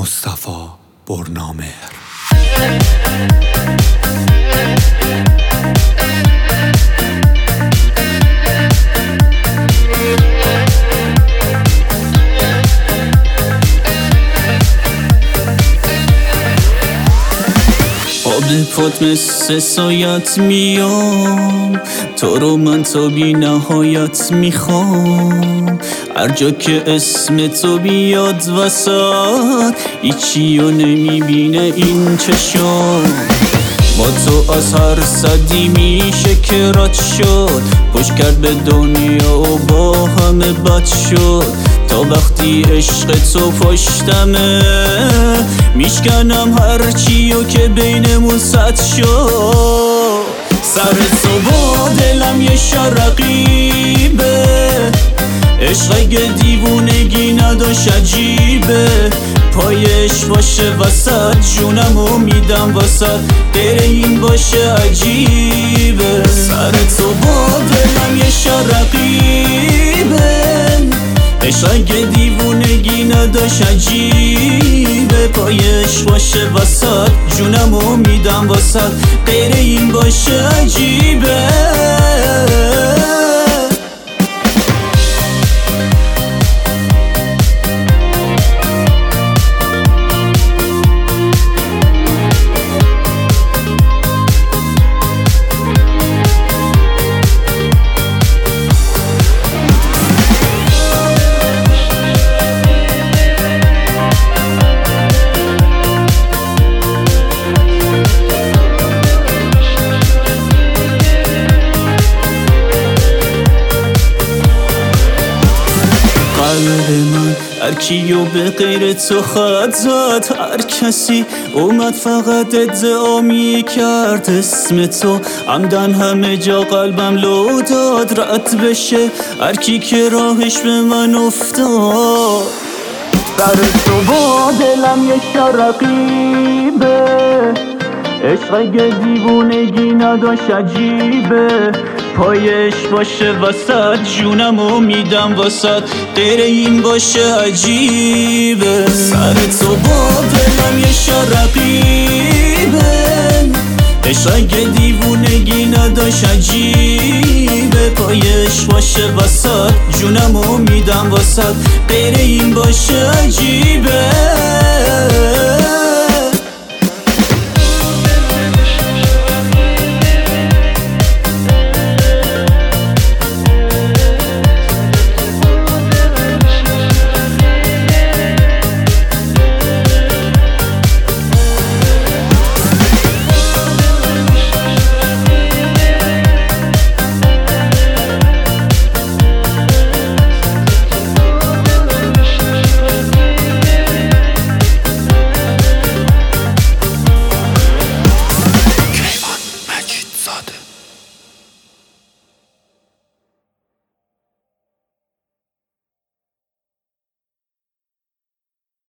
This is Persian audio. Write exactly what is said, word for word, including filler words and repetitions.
مصطفی برنامه. آب پات مثل سایت میام، تو رو من تا بی نهایت میخوام. هر جا که اسم تو بیاد وسط، هیچی رو نمیبینه این چشم. با تو از هر صدی میشه که رد شد، پشت کرد به دنیا و با همه بد شد. تا وقتی عشق تو پشتمه، میشکنم هرچی و که بینمون سد شد. سر تو با دلم یه شرقیبه، عشق اگه دیوونگی نداشت عجیبه. پایش باشه وسط، جونمو میدم وسط، غیر این باشه عجیبه. سر تو با دلم یه شرقیبه، عشق اگه دیوونگی نداشت عجیبه. پایش باشه وسط، جونمو میدم وسط، غیر این باشه عجیبه. قلب من هر کیو به غیر تو خط زد، هر کسی اومد فقط ادعا کرد اسم تو. عمدن همه جا قلبم لو داد، رد بشه هر کی که راهش به من افتاد. سر تو با دلم یه شرقیبه، عشق اگه دیوونگی نداشت عجیبه. پایش باشه وسط، جونمو میدم وسط، غیر این باشه عجیبه. سر تو با دلم یه شرقیبه، عشق اگه دیوونگی نداشت عجیبه. پایش باشه وسط، جونمو میدم وسط، غیر این باشه عجیبه.